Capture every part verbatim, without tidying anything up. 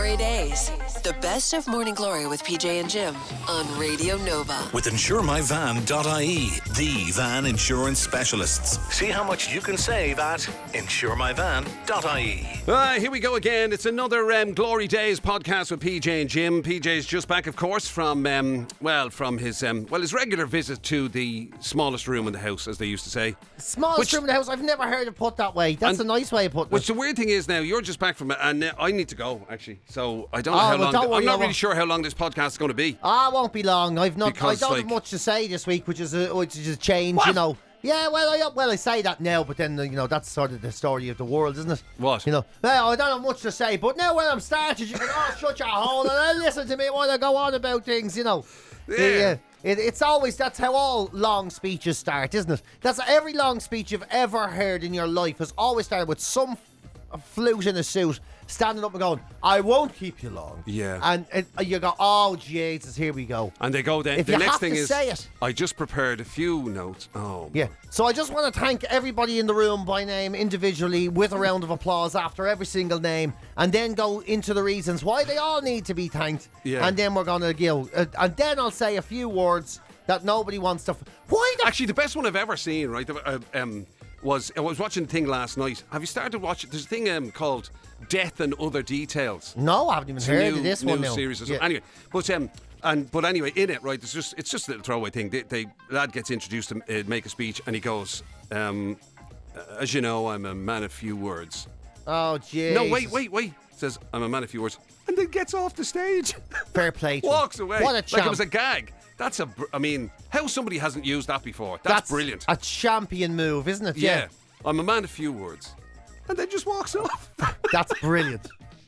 Glory Days. The best of Morning Glory with P J and Jim on Radio Nova. With insure my van dot I E, the van insurance specialists. See how much you can save at insure my van dot I E. Uh, here we go again. It's another um, Glory Days podcast with P J and Jim. P J's just back, of course, from, um, well, from his, um, well, his regular visit to the smallest room in the house, as they used to say. Smallest Which, room in the house. I've never heard it put that way. That's a nice way of putting which it. Which the weird thing is now, you're just back from it, and uh, I need to go, actually. So I don't know Oh, how well, long. don't th- worry, I'm I not really won't. sure how long this podcast is going to be. Ah, it won't be long. I've not. Because, I don't like, have much to say this week, which is a, which is a change. What? You know. Yeah, well, I well I say that now, but then you know that's sort of the story of the world, isn't it? What? You know, well, I don't have much to say, but now when I'm started, you can all shut your hole and listen to me while I go on about things. You know. Yeah. It, it's always, that's how all long speeches start, isn't it? That's every long speech you've ever heard in your life has always started with some f- flute in a suit standing up and going, I won't keep you long. Yeah. And, and you go, oh, Jesus, here we go. And they go then. If The you next have thing to is, say it. I just prepared a few notes. Oh. Yeah. So I just want to thank everybody in the room by name individually with a round of applause after every single name, and then go into the reasons why they all need to be thanked. Yeah. And then we're going to give, uh, and then I'll say a few words that nobody wants to. F- why the Actually, the best one I've ever seen, right, uh, um, was I was watching the thing last night. Have you started watching? There's a thing um, called Death and Other Details. No, I haven't even It's a heard new, of this new one now. series or something. Yeah. Anyway, but um, and but anyway, in it, right? It's just it's just a little throwaway thing. They, they lad gets introduced to uh, make a speech, and he goes, um, "As you know, I'm a man of few words." Oh, jeez. No, wait, wait, wait. Says, "I'm a man of few words," and then gets off the stage. Fair play to him. Walks away. What a Like champ. it was a gag. That's a. Br- I mean, how somebody hasn't used that before? That's, brilliant. A champion move, isn't it? Yeah. I'm a man of few words. And then just walks off. That's brilliant.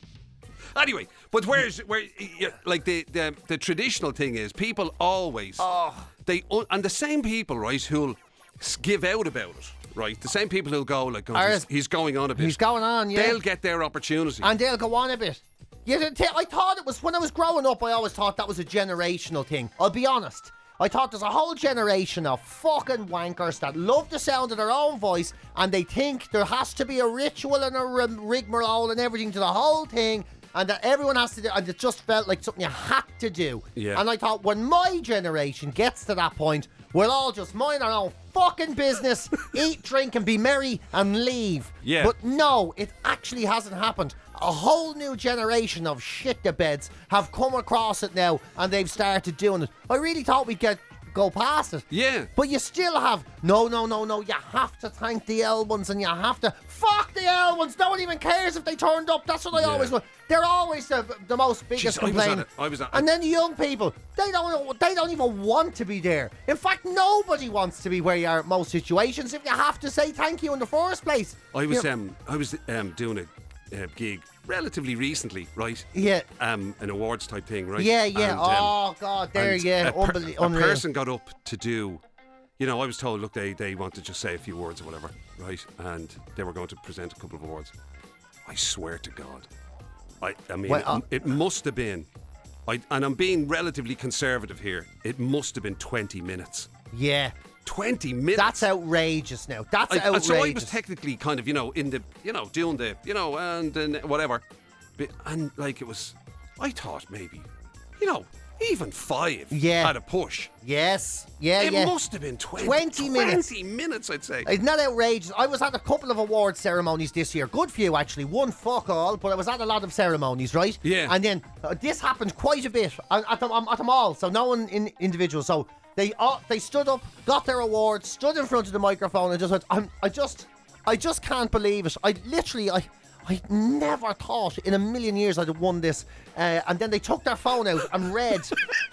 Anyway, but where's where yeah, like the, the the traditional thing is people always Oh. they and the same people, right, who'll s- give out about it, right? The same people who'll go like, oh, Are- he's, he's going on a bit. He's going on, yeah. They'll get their opportunity. And they'll go on a bit. Yeah, th- th- I thought it was, when I was growing up, I always thought that was a generational thing. I'll be honest. I thought there's a whole generation of fucking wankers that love the sound of their own voice, and they think there has to be a ritual and a rig- rigmarole and everything to the whole thing, and that everyone has to do, and it just felt like something you had to do. Yeah. And I thought, when my generation gets to that point, we'll all just mind our own fucking business, eat, drink, and be merry and leave. Yeah. But no, it actually hasn't happened. A whole new generation of shit-the-beds have come across it now, and they've started doing it. I really thought we'd get go past it. Yeah. But you still have, no, no, no, no, you have to thank the L ones, and you have to, fuck the L ones, no one even cares if they turned up. That's what I Yeah. always want. They're always the, the most biggest Jeez, I was complaint. at it. I was at it. And then the young people, they don't they don't even want to be there. In fact, nobody wants to be where you are at most situations if you have to say thank you in the first place. I was You know- um I was um doing a uh, gig relatively recently, right? Yeah. Um, an awards type thing, right? Yeah, yeah. And, um, oh, God, there, and yeah. A, per- Unbel- a unreal. person got up to do, you know, I was told, look, they, they want to just say a few words or whatever, right? And they were going to present a couple of awards. I swear to God. I, I mean, Well, uh, it, it must have been, I, and I'm being relatively conservative here, it must have been twenty minutes. Yeah. twenty minutes? That's outrageous now. That's I, outrageous. so I was technically kind of, you know, in the, you know, doing the, you know, and, and whatever. But, and like it was, I thought maybe, you know, even five Yeah. at a push. Yes. Yeah, It yeah. must have been twenty, twenty minutes. twenty minutes, I'd say. Isn't that outrageous? I was at a couple of award ceremonies this year. Good few, actually. One fuck all, but I was at a lot of ceremonies, right? Yeah. And then uh, this happened quite a bit at, at, them, at them all. So no one in individual. So they uh, they stood up, got their awards, stood in front of the microphone, and just went, I'm, I just, I just can't believe it. I literally, I. I never thought in a million years I'd have won this. Uh, and then they took their phone out and read.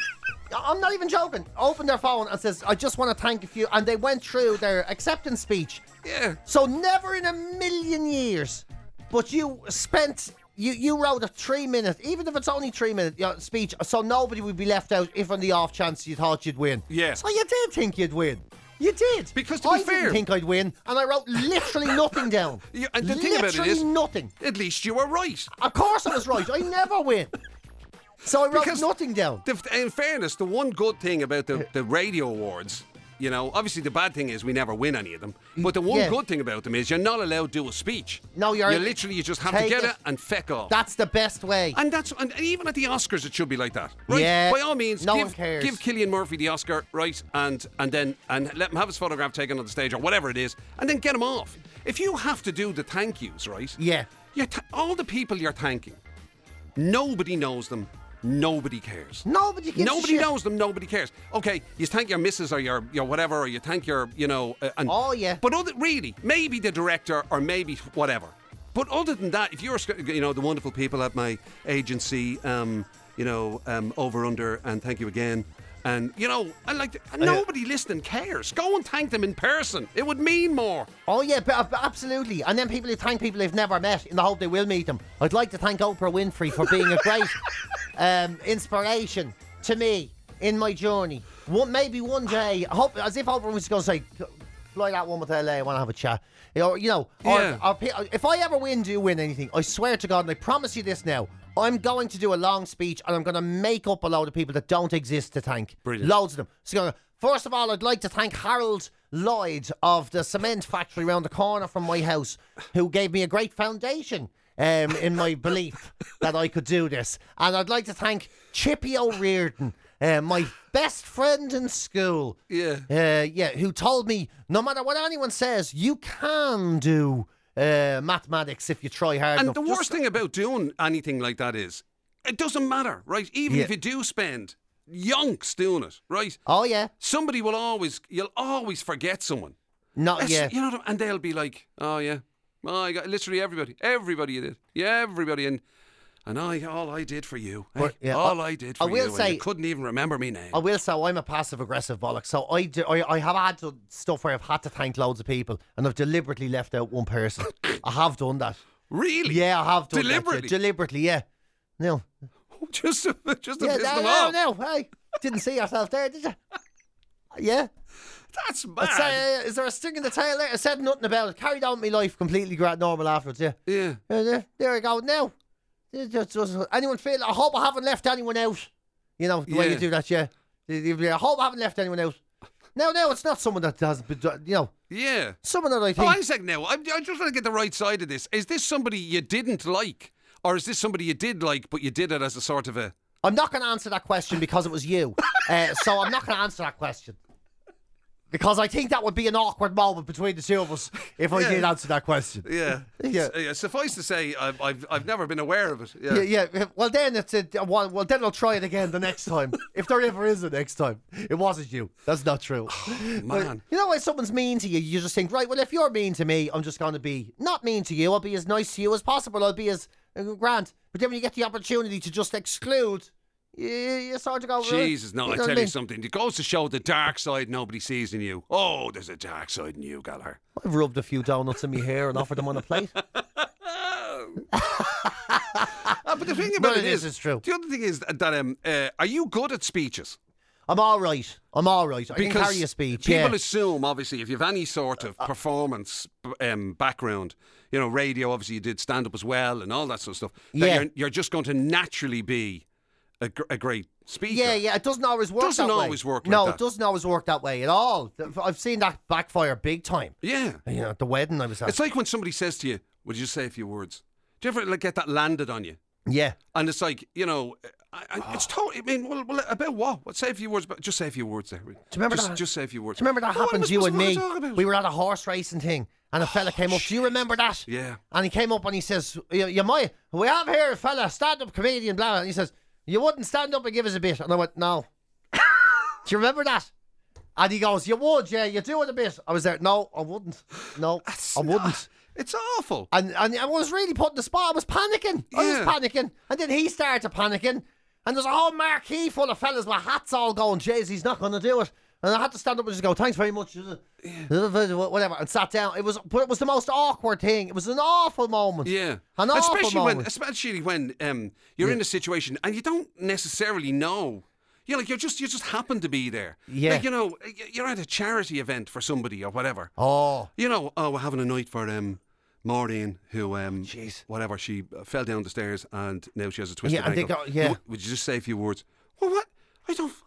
I'm not even joking. Opened their phone and says, I just want to thank a few. And they went through their acceptance speech. Yeah. So never in a million years. But you spent, you, you wrote a three minute, even if it's only three minute you know, speech, so nobody would be left out if on the off chance you thought you'd win. Yeah. So you did think you'd win. You did. Because to be I fair- didn't think I'd win, and I wrote literally nothing down. Yeah, and the thing about it Literally is- nothing. At least you were right. Of course I was right. I never win. So I wrote Because nothing down. The, in fairness, the one good thing about the, the radio awards You know, obviously the bad thing is we never win any of them. But the one Yeah. good thing about them is you're not allowed to do a speech. No, you're- You literally, you just have to take get it, it. and feck off. That's the best way. And that's and even at the Oscars, it should be like that, right? Yeah, By all means, no give, one cares. give Cillian Murphy the Oscar, right? And and then and let him have his photograph taken on the stage or whatever it is, and then get him off. If you have to do the thank yous, right? Yeah. You're th- all the people you're thanking, nobody knows them. Nobody cares. Nobody gives a Nobody shit. knows them. Nobody cares. Okay, you thank your missus or your your whatever, or you thank your you know. Uh, and, Oh, yeah. But other, really, maybe the director or maybe whatever. But other than that, if you're you know the wonderful people at my agency, um, you know, um, over under, and thank you again. And you know, I like to, and nobody listening cares. Go and thank them in person. It would mean more. Oh yeah, but, uh, absolutely. And then people who thank people they've never met in the hope they will meet them. I'd like to thank Oprah Winfrey for being a great um, inspiration to me in my journey. One, maybe one day, I hope, as if Oprah was going to say, fly that one with L A, I want to have a chat. You know, you know or, Yeah. or, if I ever win, do win anything, I swear to God, and I promise you this now, I'm going to do a long speech and I'm going to make up a load of people that don't exist to thank. Brilliant. Loads of them. So, first of all, I'd like to thank Harold Lloyd of the cement factory around the corner from my house, who gave me a great foundation um, in my belief that I could do this. And I'd like to thank Chippy O'Riordan, uh, my best friend in school. Yeah. Uh, yeah, who told me no matter what anyone says, you can do uh, mathematics if you try hard And enough. the Just- worst thing about doing anything like that is, it doesn't matter, right? Even Yeah. if you do spend yonks doing it, right? Oh, yeah. Somebody will always, you'll always forget someone. Not That's- yeah. You know, and they'll be like, oh yeah, oh, I got literally everybody, everybody you did, yeah, everybody, and and I, all I did for you, eh? But, yeah, all I- I did for I will you, and say- you couldn't even remember me name. I will say I'm a passive aggressive bollock, so I, do, I I have had to, stuff where I've had to thank loads of people, and I've deliberately left out one person. I have done that. Really? Yeah, I have done Deliberately? that. Yeah. Deliberately, yeah. No, just to, just to yeah, piss no, them no, off. no. Hey, didn't see yourself there, did you? Yeah. That's I'd bad. say, uh, is there a sting in the tail there? I said nothing about it. Carried on with my life completely gra- normal afterwards. Yeah. yeah. Yeah, there, there we go. Now, It just- just- anyone feel? I hope I haven't left anyone out. You know the way Yeah. you do that. Yeah. I hope I haven't left anyone out. No, no, it's not someone that hasn't been. You know, Yeah. someone that I Oh, think. hang a second now. I, I just want to get the right side of this. Is this somebody you didn't like? Or is this somebody you did like, but you did it as a sort of a... I'm not going to answer that question because it was you. uh, so I'm not going to answer that question. Because I think that would be an awkward moment between the two of us if I Yeah. did answer that question. Yeah. Yeah. S- yeah. Suffice to say, I've, I've, I've never been aware of it. Yeah. Yeah, yeah. Well, then it's a, well, well, then I'll try it again the next time. If there ever is a next time. It wasn't you. That's not true. But Man. you know when someone's mean to you, you just think, right, well, if you're mean to me, I'm just going to be not mean to you. I'll be as nice to you as possible. I'll be as uh, grand. But then when you get the opportunity to just exclude, you, you sort of go, right, Jesus, no, you I know what tell mean? you something. It goes to show the dark side nobody sees in you. Oh, there's a dark side in you, Gallagher. I've rubbed a few donuts in my hair and offered them on a plate. Ah, but the thing about But it it is, is, it's true. The other thing is that, um, uh, are you good at speeches? I'm all right. I'm all right. I can Because carry a speech. people yeah. assume, obviously, if you have any sort of performance um, background, you know, radio, obviously you did stand up as well and all that sort of stuff, that Yeah. you're, you're just going to naturally be a, gr- a great speaker. Yeah, yeah, it doesn't always work Doesn't that way. always work like No, that. it doesn't always work that way at all. I've seen that backfire big time. Yeah. You know, at the wedding I was at. It's like when somebody says to you, would you just say a few words? Do you ever like, get that landed on you? yeah. And it's like, you know, I, I, it's totally, I mean, well, well, about what? What? Say a few words, but just say a few words there. Do you remember just, that? Just say a few words. Do you remember that Oh, what happened am I to you supposed and to me? talk about? We were at a horse racing thing and a fella came up. Do you remember that? Yeah. And he came up and he says, you, you might, we have here a fella, stand-up comedian, blah, blah. And he says, you wouldn't stand up and give us a bit. And I went, no. Do you remember that? And he goes, you would, yeah, you do it a bit. I was there, no, I wouldn't. No, I wouldn't. It's awful. And and I was really put in the spot. I was panicking. I Yeah. was panicking. And then he started panicking. And there's a whole marquee full of fellas with hats all going, jeez, he's not going to do it. And I had to stand up and just go, thanks very much. Whatever. And sat down. It was, but it was the most awkward thing. It was an awful moment. Yeah. An awful especially when, moment. especially when um, you're in a situation and you don't necessarily know. You know, like you're just you just happen to be there. Yeah. Like, you know, y- you're at a charity event for somebody or whatever. Oh. You know, oh, we're having a night for um, Maureen, who um, Jeez. whatever, she uh, fell down the stairs and now she has a twisted Yeah, and they ankle. go- yeah. Would, would you just say a few words? Well, what? I don't.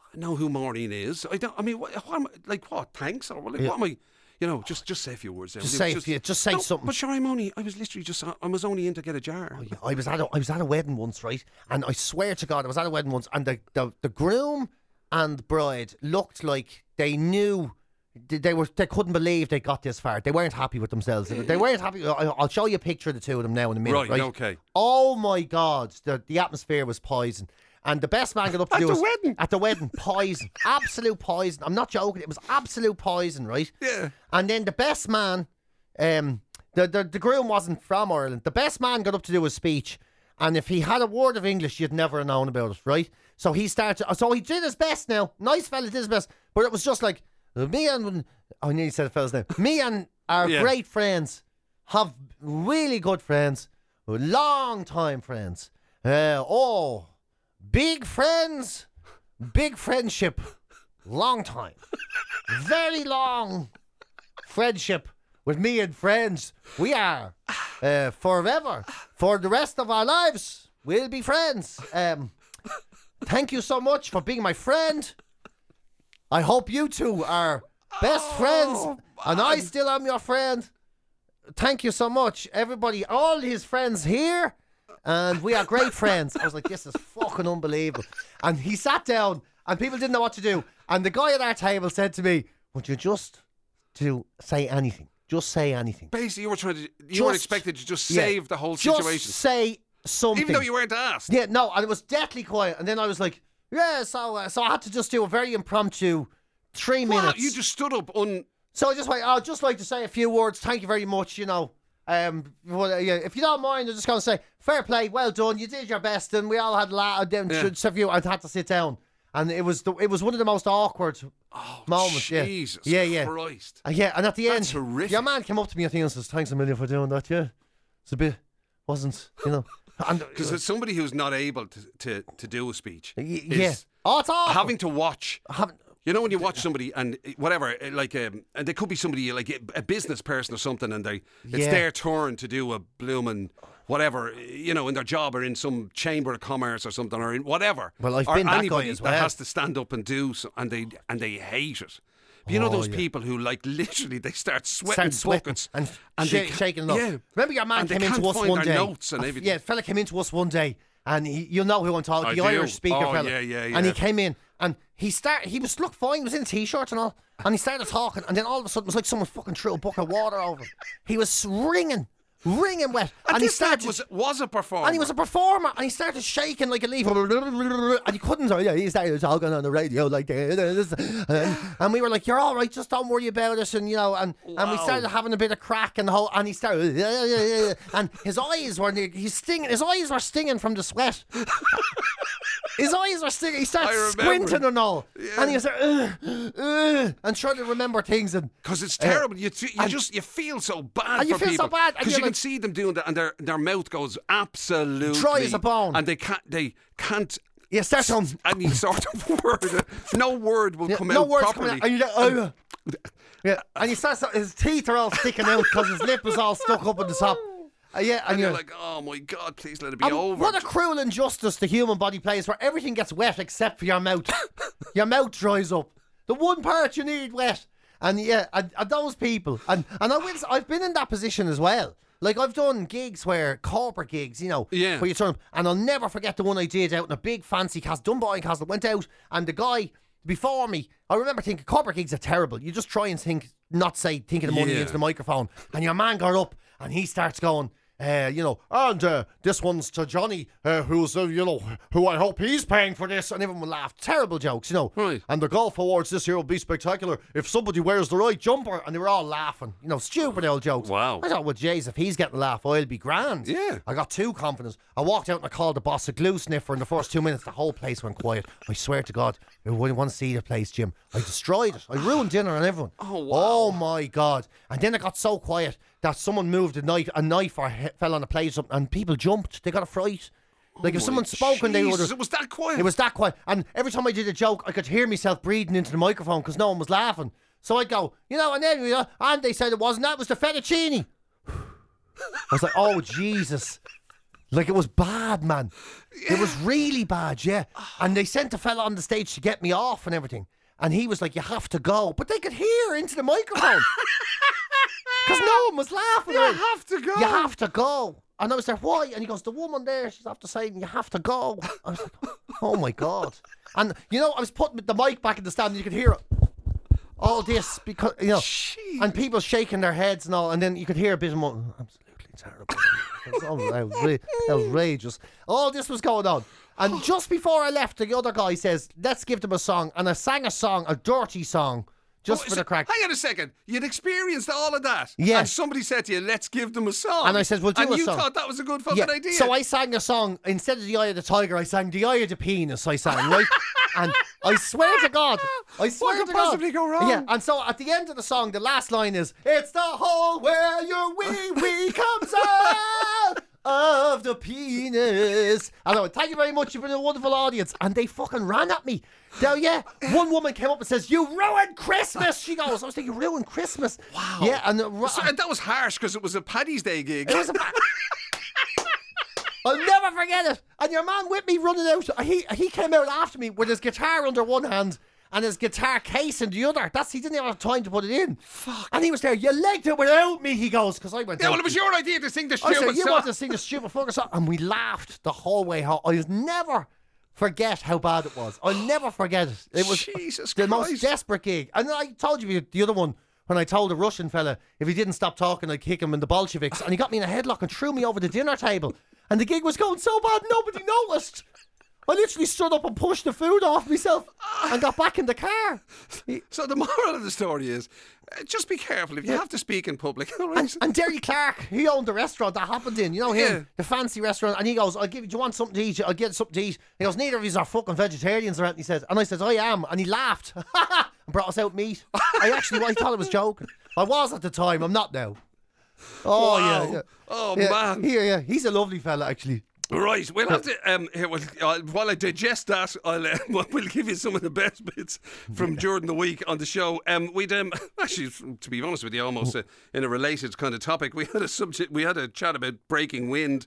know who Maureen is. I don't. I mean, what, what am I, like what? Thanks or like, Yeah. what am I? You know, just just say a few words. There. Just It say, was yeah, just say no, something. But sure, I'm only. I was literally just. I was only in to get a jar. Oh, yeah. I was at a, I was at a wedding once, right? And I swear to God, I was at a wedding once, and the the, the groom and bride looked like they knew. They they were. They couldn't believe they got this far. They weren't happy with themselves. They weren't happy. I- I'll show you a picture of the two of them now in a minute. Right, Right. okay. Oh my God, the the atmosphere was poison. And the best man got up to At do the was- wedding? At the wedding, poison, absolute poison. I'm not joking. It was absolute poison, right? Yeah. And then the best man, um, the, the the groom wasn't from Ireland. The best man got up to do his speech, and if he had a word of English, you'd never have known about it, right? So he started. So he did his best. Now, nice fella did his best, but it was just like me and I nearly said the fella's name. Me and our Yeah. great friends have really good friends, long time friends. Uh, oh, big friends, big friendship, long time, very long friendship with me and friends. We are uh, forever, for the rest of our lives. We'll be friends. Um, thank you so much for being my friend. I hope you two are best friends, and I still am your friend. Thank you so much, everybody, all his friends here, and we are great friends. I was like, this is fucking unbelievable. And he sat down, and people didn't know what to do. And the guy at our table said to me, would you just to say anything? Just say anything. Basically, you were trying to. You were Just- expected to just Yeah. save the whole Just situation, say something. even though you weren't asked. Yeah, no, and it was deathly quiet. And then I was like, yeah, so uh, so I had to just do a very impromptu three What? minutes. You just stood up on. So I just went, I'd just like to say a few words. Thank you very much, you know. Um, well, uh, yeah, if you don't mind, I'm just going to say, fair play, well done. You did your best, and we all had a lot. Then Yeah. yeah. few, I had to sit down, and it was the, it was one of the most awkward moments. Jesus yeah, yeah, yeah. Christ. Uh, yeah, and at the That's end, horrific. your man came up to me, I think, and says, "Thanks a million for doing that." Yeah, it's a bit, wasn't, you know, and Because it's somebody who's not able to, to, to do a speech. y- is yeah, oh, it's awful. Having to watch. Having- You know when you watch somebody and uh, whatever, uh, like, um, and they could be somebody like a, a business person or something, and they it's Yeah. their turn to do a bloomin' whatever, you know, in their job or in some chamber of commerce or something or in whatever. Well, I've or been that guy anybody as that well. has to stand up and do, so, and they and they hate it. But you know Oh, those yeah. people who like literally they start sweating Start sweating buckets and, they shake, ca- shaking it up. Yeah. Remember your man And they came into can't us find one their day. notes and A f- everything. Yeah, fella came into us one day, and he, you know who I'm talking. I the do. Irish speaker Oh, fella. yeah, yeah, And he yeah. came in, and he start. He was looked fine. He was in a t-shirt and all, and he started talking, and then all of a sudden it was like someone fucking threw a bucket of water over him. He was ringing, ringing wet, And, and he this lad started. was was a performer. And he was a performer, and he started shaking like a leaf, and he couldn't. Yeah, he started talking on the radio like this, and, and we were like, "You're all right, just don't worry about it." And you know, and, and we Wow. started having a bit of crack, and the whole, and he started, and his eyes were, he's stinging. His eyes were stinging from the sweat. His eyes were stinging. He started I remember. squinting and all, Yeah. and he was like, "Ugh, ugh," and trying to remember things. And Because it's Uh, terrible. You, t- you and- just you feel so bad And you for feel so people. bad, and because you're you can like- see them doing that, and their their mouth goes absolutely Dry as a bone. and they can't they can't. yeah, start on. Any sort of word, no word will Yeah, come no out words properly. coming out, and you're like, "Ugh." Yeah, and he starts. His teeth are all sticking out because his lip is all stuck up at the top. Uh, yeah, and, and you're you're like, oh my god, please let it be and over. what a cruel injustice the human body plays, where everything gets wet except for your mouth. Your mouth dries up. The one part you need wet. And yeah, and, and those people, and and I will, I've been in that position as well. Like I've done gigs where corporate gigs, you know, Yeah. where you turn up, and I'll never forget the one I did out in a big fancy castle, Dunboyne Castle. Went out, and the guy before me, I remember thinking corporate gigs are terrible. You just try and think, not say thinking of money Yeah. into the microphone, and your man got up and he starts going. Uh, you know, and uh, this one's to Johnny, uh, who's, uh, you know, who I hope he's paying for this. And everyone will laugh. Terrible jokes, you know. Right. And the golf awards this year will be spectacular if somebody wears the right jumper. And they were all laughing. You know, stupid old jokes. Wow. I thought, well, Jays, if he's getting a laugh, I'll be grand. Yeah. I got too confident. I walked out and I called the boss a glue sniffer. In the first two minutes, the whole place went quiet. I swear to God, I wouldn't want to see the place, Jim. I destroyed it. I ruined dinner on everyone. Oh, wow. Oh, my God. And then it got so quiet that someone moved a knife, a knife or he- fell on a plate or something, and people jumped. They got a fright. Like if Oh, someone spoke and they would Jesus, have. it was that quiet. It was that quiet. And every time I did a joke, I could hear myself breathing into the microphone because no one was laughing. So I'd go, you know, and then, you know, and they said it wasn't. That was the fettuccine. I was like, oh, Jesus. Like, it was bad, man. Yeah. It was really bad, yeah. And they sent a fella on the stage to get me off and everything. And he was like, you have to go. But they could hear into the microphone. Because no one was laughing. You have to go. You have to go. And I was like, why? And he goes, the woman there, she's after saying, you have to go. I was like, oh my God. And, you know, I was putting the mic back in the stand and you could hear it. All this, because, you know, Jeez. And people shaking their heads and all. And then you could hear a bit more, absolutely terrible. It was outra- outrageous. All this was going on. And just before I left, the other guy says, let's give them a song. And I sang a song, a dirty song. Just oh, for the crack. Hang on a second. You'd experienced all of that. Yeah. And somebody said to you, let's give them a song. And I said, we'll do and a you song. thought that was a good fucking yeah. idea. So I sang a song. Instead of The Eye of the Tiger, I sang The Eye of the Penis. I sang, right? And I swear to God, I swear what to could possibly God. go wrong? Yeah. And so at the end of the song, the last line is, it's the hole where your wee wee comes out of the penis. And I went, thank you very much. You've been a wonderful audience. And they fucking ran at me. Now, yeah, one woman came up and says, you ruined Christmas. She goes, I was thinking, ruined Christmas. Wow. Yeah. And, uh, so, and that was harsh because it was a Paddy's Day gig. It was a I'll never forget it. And your man with me running out, he he came out after me with his guitar under one hand and his guitar case in the other. That's he didn't even have time to put it in. Fuck. And he was there. You legged it without me. He goes because I went. Yeah, out. well, it was your idea to sing the I stupid said, you song. want to sing the stupid fucking song, and we laughed the whole way home. I'll never forget how bad it was. I'll never forget it. It was Jesus the Christ. most desperate gig. And I told you the other one. When I told the Russian fella if he didn't stop talking, I'd kick him in the Bolsheviks, and he got me in a headlock and threw me over the dinner table. And the gig was going so bad, nobody noticed. I literally stood up and pushed the food off myself and got back in the car. So the moral of the story is, uh, just be careful if you Yeah. have to speak in public. All right? And, and Derry Clark, he owned the restaurant that happened in, you know him, Yeah. the fancy restaurant. And he goes, I'll give you, do you want something to eat? I'll get something to eat. He goes, neither of you are fucking vegetarians or anything, he says. And I said, I am. And he laughed and brought us out meat. I actually, I thought I was joking. I was at the time, I'm not now. Oh, Wow. yeah, yeah. Oh, yeah, man. Here, yeah. He's a lovely fella, actually. Right, we'll have to. Um, here, well, uh, while I digest that, I'll uh, we'll give you some of the best bits from during the week on the show. Um, we'd um, actually, to be honest with you, almost uh, in a related kind of topic, we had a subject. We had a chat about breaking wind.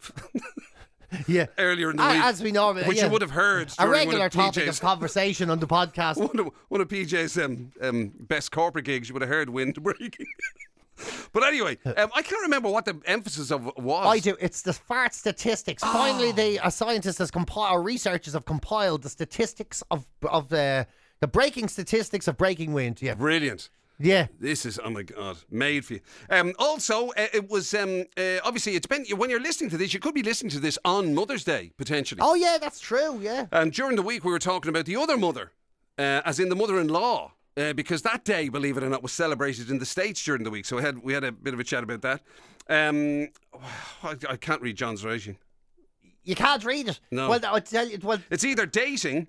Yeah, earlier in the A- week, as we know, which yeah. you would have heard. A during one regular of topic P J's of conversation on the podcast. One of, one of P J's um, um, best corporate gigs, you would have heard wind breaking. But anyway, um, I can't remember what the emphasis of it was. I do. It's the fart statistics. Oh. Finally, the a scientist has compiled, or researchers have compiled the statistics of of the the breaking statistics of breaking wind. Yeah, Brilliant. yeah. This is, oh my God, made for you. Um, also, uh, it was, um, uh, obviously, it's been, when you're listening to this, you could be listening to this on Mother's Day, potentially. Oh yeah, that's true. Yeah. And during the week, we were talking about the other mother, uh, as in the mother-in-law. Uh, because that day, believe it or not, was celebrated in the States during the week. So we had we had a bit of a chat about that. Um, I, I can't read John's writing. You can't read it. No. Well, I tell you. Well, It's either dating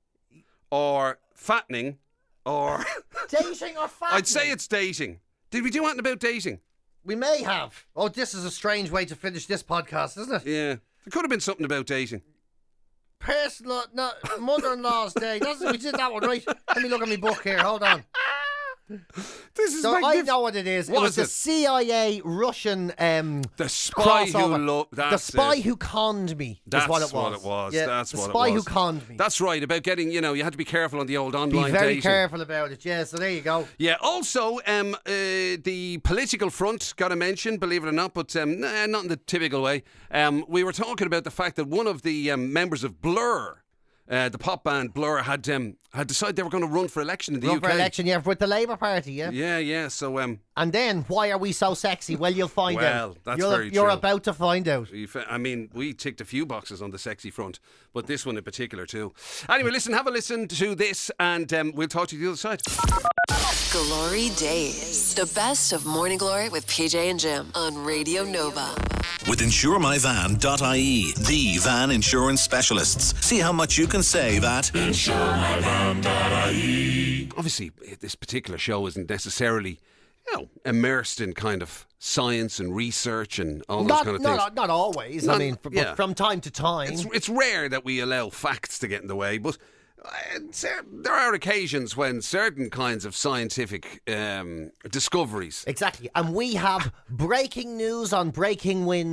or fattening or... dating or fattening? I'd say it's dating. Did we do anything about dating? We may have. Oh, this is a strange way to finish this podcast, isn't it? Yeah. There could have been something about dating. Personal, no, mother-in-law's day. That's, we did that one, right? Let me look at my book here. Hold on. This is So I magnificent. know what it is. What it was is the it? C I A Russian um, The spy who crossover. lo- The that's spy it. who conned me. That's is what it was. what it was. Yeah, That's the what it spy who was. conned me. That's right, about getting, you know, you had to be careful on the old Be online very dating. careful about it. Yeah. So there you go. Yeah, also, um, uh, the political front got a mention, believe it or not, but um, nah, not in the typical way. Um, we were talking about the fact that one of the um, members of Blur, uh, the pop band Blur, had um, had decided they were going to run for election in the Run U K. for election, yeah, with the Labour Party, yeah. Yeah, yeah, so... Um, And then, why are we so sexy? Well, you'll find Well, out. that's you're, very You're true. about to find out. you fa- I mean, we ticked a few boxes on the sexy front, but this one in particular too. Anyway, listen, have a listen to this, and um, we'll talk to you the other side. Glory Days. The best of Morning Glory with P J and Jim on Radio Nova. With insure my van dot I E, the van insurance specialists. See how much you can save at insure my van dot I E. Obviously, this particular show isn't necessarily, you know, immersed in kind of science and research and all those Not, kind of not, things. not always. Not- I mean, f- yeah. but from time to time. It's, it's rare that we allow facts to get in the way, but uh, cer- there are occasions when certain kinds of scientific um, discoveries. Exactly. And we have breaking news on Breaking Wind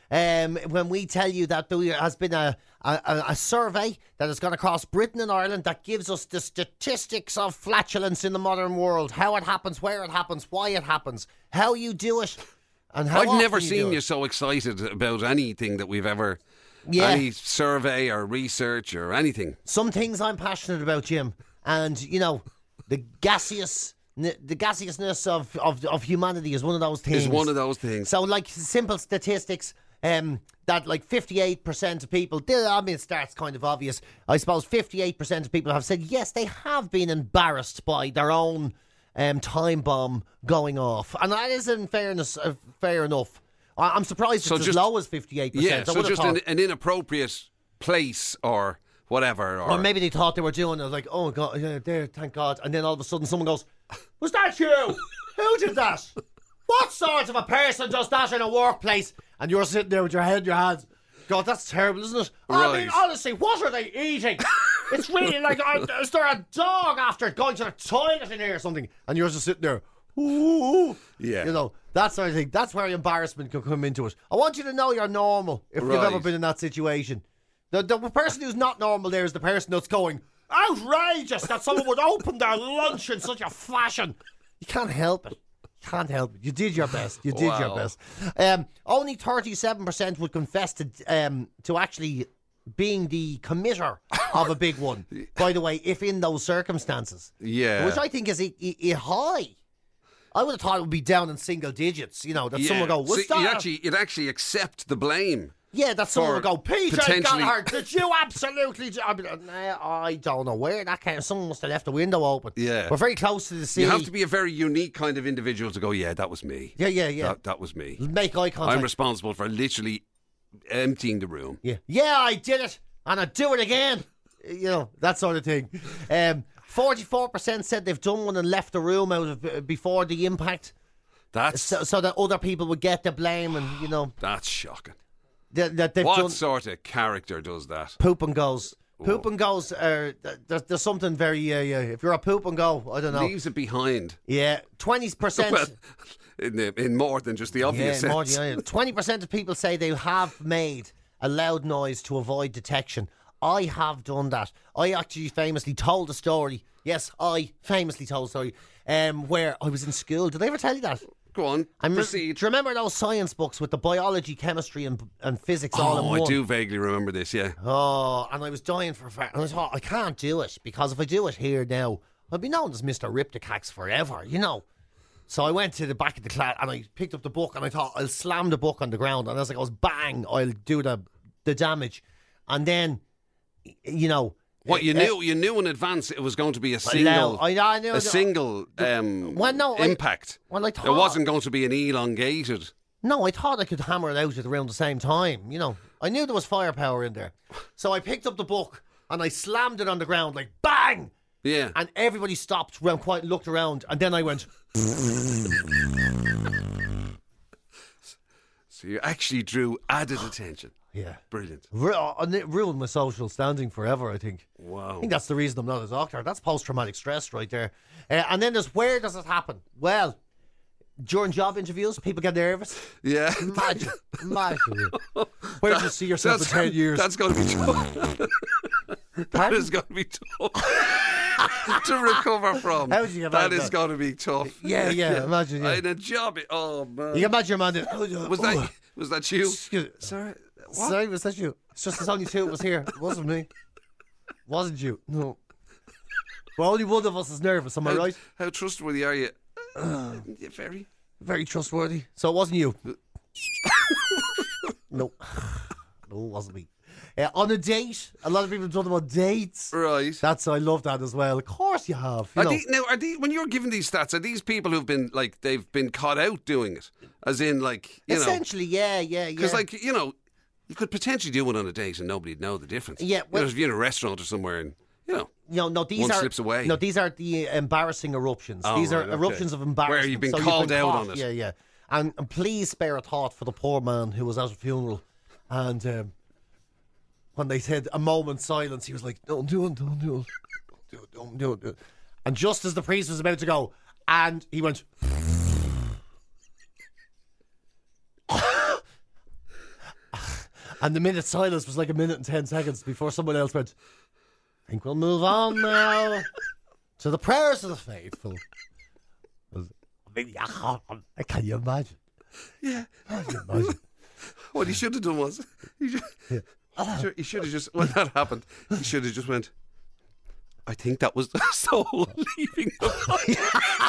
Um, when we tell you that there has been a, a, a survey that has gone across Britain and Ireland that gives us the statistics of flatulence in the modern world, how it happens, where it happens, why it happens, how you do it, and how I've often never you seen do you it. so excited about anything that we've ever, Yeah. any survey or research or anything. Some things I'm passionate about, Jim, and you know, the gaseous, the gaseousness of, of, of humanity is one of those things. Is one of those things. So, like simple statistics, um, that like fifty-eight percent of people, I mean, it starts kind of obvious. I suppose fifty-eight percent of people have said yes, they have been embarrassed by their own um, time bomb going off, and that is, in fairness, uh, fair enough. I- I'm surprised So it's just- as low as fifty-eight percent. Yeah, I so would have just thought- an, an inappropriate place or whatever. Or, Or maybe they thought they were doing it. Like, oh God, yeah, there, thank God. And then all of a sudden, someone goes, "Was that you? Who did that? What sort of a person does that in a workplace?" And you're sitting there with your head in your hands. God, that's terrible, isn't it? I mean, Right. honestly, what are they eating? It's really like, uh, is there a dog after going to the toilet in here or something? And you're just sitting there. Ooh, Yeah. you know, that sort of thing. That's where embarrassment can come into it. I want you to know you're normal if you've Right. ever been in that situation. The, the person who's not normal there is the person that's going, outrageous that someone would open their lunch in such a fashion. You can't help it. You can't help it. You did your best. You did your Wow. best. Um, only thirty-seven percent would confess to um, to actually being the committer of a big one, by the way, if in those circumstances. Yeah. Which I think is a, a, a high. I would have thought it would be down in single digits, you know, that yeah. someone would go, So what's that? you'd actually, you'd actually accept the blame. Yeah, that someone for would go, Peter potentially- Gallagher, did you absolutely... do-" I'd be like, nah, I don't know where that came. Someone must have left the window open. Yeah. We're very close to the sea. You have to be a very unique kind of individual to go, yeah, that was me. Yeah, yeah, yeah. That, that was me. Make eye contact. I'm responsible for literally emptying the room. Yeah, yeah, I did it, and I'd do it again. You know, that sort of thing. Um, forty-four percent said they've done one and left the room out of uh, before the impact, That's so, so that other people would get the blame, and you know that's shocking. that, that they've What done sort of character does that? poop and goes. Poop and goes are there's, there's something very uh, yeah. If you're a poop and go, I don't know. Leaves it behind. Yeah, twenty percent. Well, in, the, in more than just the obvious Yeah, more sense. than twenty percent of people say they have made a loud noise to avoid detection. I have done that. I actually famously told a story. Yes, I famously told a story um, where I was in school. Did I ever tell you that? Go on, I me- proceed. Do you remember those science books with the biology, chemistry, and, and physics all in Oh, one? I do vaguely remember this, yeah. Oh, and I was dying for a fact. And I thought, I can't do it because if I do it here now, I'll be known as Mister Ripticax forever, you know. So I went to the back of the class and I picked up the book and I thought, I'll slam the book on the ground. And as it goes bang, I'll do the the damage. And then, you know. What you uh, knew, you knew in advance it was going to be a Well, single, I, I knew a the- single um, Well, no, I- impact. well, I it thought- wasn't going to be an elongated. No, I thought I could hammer it out at around the same time. You know, I knew there was firepower in there. So I picked up the book and I slammed it on the ground like bang. Yeah, And everybody stopped, ran quiet, looked around, and then I went. so you actually drew added attention. Yeah. Brilliant. Ru- and it ruined my social standing forever, I think. I Wow. think that's the reason I'm not a doctor. That's post-traumatic stress right there. Uh, and then there's, where does it happen? Well, during job interviews, people get nervous. Yeah. Imagine. Imagine. Where do you see yourself in ten years? That's going to be tough. that Pardon? is going to be tough to recover from. How would you get That out of is that? going to be tough. Yeah, yeah, imagine, yeah. In a job. Oh man. You can imagine your man then, oh, Was oh. that was that you? Excuse- Sorry. What? Sorry, was that you? It's just there's only two of us here. It wasn't me. Wasn't you? No. Well, only one of us is nervous, am I How, right? how trustworthy are you? Uh, yeah, very. Very trustworthy. So it wasn't you. No. No, it wasn't me. Uh, on a date, a lot of people have done them on dates. Right. That's I love that as well. Of course you have. You Are know. these, now, are these, when you're giving these stats, are these people who've been, like, they've been caught out doing it? As in, like, you know. Essentially, yeah, yeah, yeah. Because, like, you know, you could potentially do one on a date and nobody'd know the difference. Yeah, You well- know, if you're in a restaurant or somewhere and, you know. you know, no, these one are slips away. No, these are the embarrassing eruptions. Oh, these are right, okay. eruptions of embarrassment. Where you've been So called out caught. on it. Yeah, yeah. And, and please spare a thought for the poor man who was at a funeral, and um, when they said a moment's silence, he was like, "Don't do it, don't do it, don't do it, don't do it." Don't do it." And just as the priest was about to go, and he went. And the minute silence was like a minute and ten seconds before someone else went, I think we'll move on now to the prayers of the faithful. Can you imagine? Yeah. Can you imagine? What he should have done was, he should, yeah. he should have just, when that happened, he should have just went, I think that was the soul leaving the body.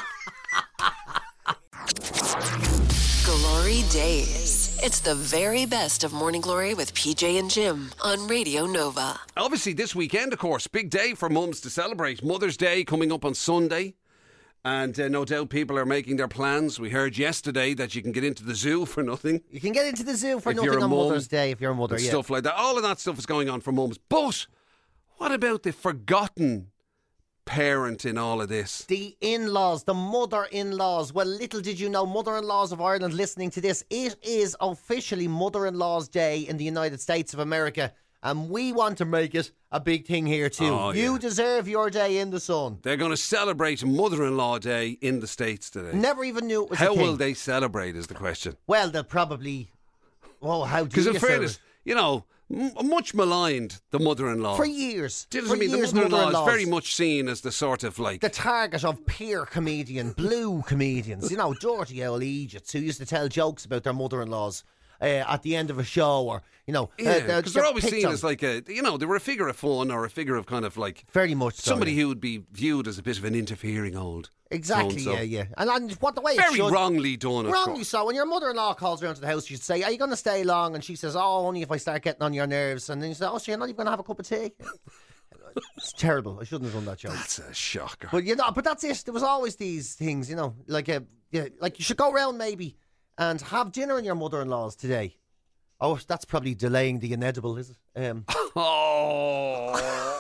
Glory Days. It's the very best of Morning Glory with P J and Jim on Radio Nova. Obviously, this weekend, of course, big day for mums to celebrate. Mother's Day coming up on Sunday. And uh, no doubt people are making their plans. We heard yesterday that you can get into the zoo for nothing. You can get into the zoo for If nothing you're a on mum, Mother's Day if you're a mother, and yeah. stuff like that. All of that stuff is going on for mums. But what about the forgotten parent in all of this? The in-laws, the mother-in-laws. Well, little did you know, mother-in-laws of Ireland listening to this, it is officially Mother-in-Law's Day in the United States of America. And we want to make it a big thing here too. Oh, you yeah. deserve your day in the sun. They're going to celebrate Mother-in-Law Day in the States today. Never even knew it was How a thing. will they celebrate is the question. Well, they'll probably... Oh, how do Because you in celebrate? fairness, you know, m- much maligned, the mother-in-law. For years. Do you know For what I mean? The years, mother-in-law is mother-in-laws. very much seen as the sort of like... The target of peer comedian, blue comedians, you know, dirty old Egypts who used to tell jokes about their mother-in-laws uh, at the end of a show, or, you know... Yeah, uh, because they're always picked seen on. as like a, you know, they were a figure of fun or a figure of kind of like... Very much so, Somebody yeah. who would be viewed as a bit of an interfering old Exactly, so-and-so. yeah, yeah. And, and what the way it Very should... wrongly done, of Wrongly course. so. When your mother-in-law calls around to the house, you should say, are you going to stay long? And she says, oh, only if I start getting on your nerves. And then you say, oh, so you're not even going to have a cup of tea? It's terrible. I shouldn't have done that joke. That's a shocker. But you know, but that's it. There was always these things, you know, like a, yeah, like you should go around maybe and have dinner in your mother-in-law's today. Oh, that's probably delaying the inedible, is it? Um, Oh.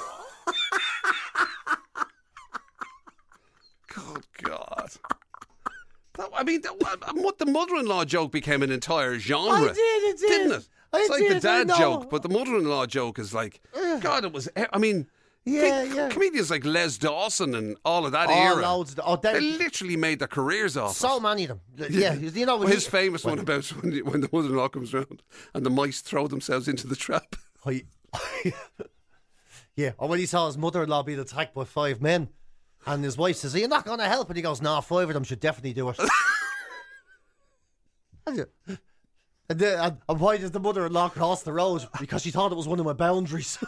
Good God. That, I mean, that, what the mother-in-law joke became an entire genre. I did, it did. Didn't it? I It's like did, the I dad know. joke, but the mother-in-law joke is like, God, it was, I mean, Yeah, think yeah. comedians like Les Dawson and all of that oh, era. loads. Of, oh, They they literally made their careers off so it. many of them. Yeah, you know. Well, he- his famous one about when, the- when the mother-in-law comes round and the mice throw themselves into the trap. I- yeah, or when he saw his mother-in-law being attacked by five men, and his wife says, "Are you not going to help?" And he goes, "No, five of them should definitely do it." and, then, and, and why does the mother-in-law cross the road? Because she thought it was one of my boundaries.